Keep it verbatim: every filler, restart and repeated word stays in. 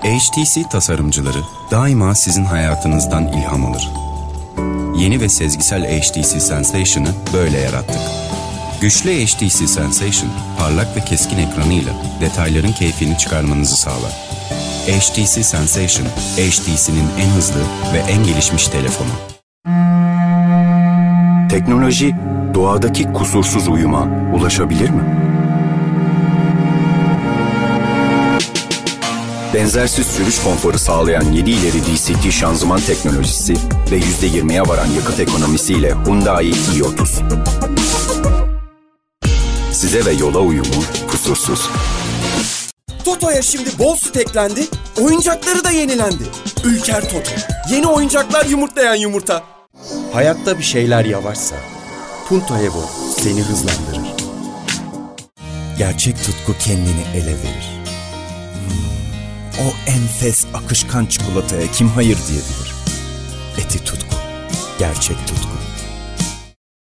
H T C tasarımcıları daima sizin hayatınızdan ilham alır. Yeni ve sezgisel H T C Sensation'ı böyle yarattık. Güçlü H T C Sensation, parlak ve keskin ekranıyla detayların keyfini çıkarmanızı sağlar. H T C Sensation, H T C'nin en hızlı ve en gelişmiş telefonu. Teknoloji, doğadaki kusursuz uyuma ulaşabilir mi? Benzersiz sürüş konforu sağlayan yedi ileri D C T şanzıman teknolojisi ve yüzde yirmiye varan yakıt ekonomisiyle Hyundai i otuz. Size ve yola uyumu kusursuz. Toto'ya şimdi bol süt eklendi, oyuncakları da yenilendi. Ülker Toto, yeni oyuncaklar yumurtlayan yumurta. Hayatta bir şeyler yavaşsa, Punto Evo seni hızlandırır. Gerçek tutku kendini ele verir. Hmm, o enfes akışkan çikolataya kim hayır diyebilir? Eti tutku, gerçek tutku.